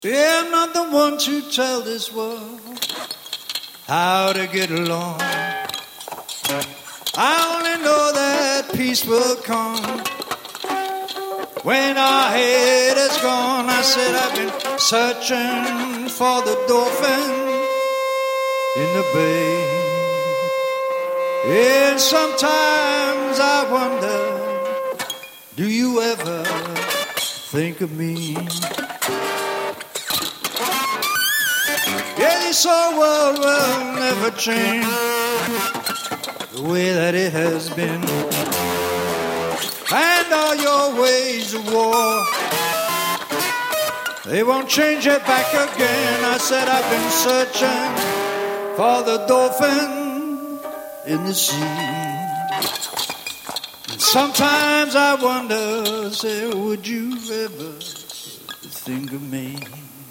Yeah, I'm not the one to tell this world how to get along. I only know that peace will come when our head is gone. I said I've been searching for the dolphin in the bay. And sometimes I wonder, do you ever think of me? Yeah, this old world will never change the way that it has been. And all your ways of war, they won't change it back again. I said I've been searching for the dolphin in the sea. And sometimes I wonder, say, would you ever think of me?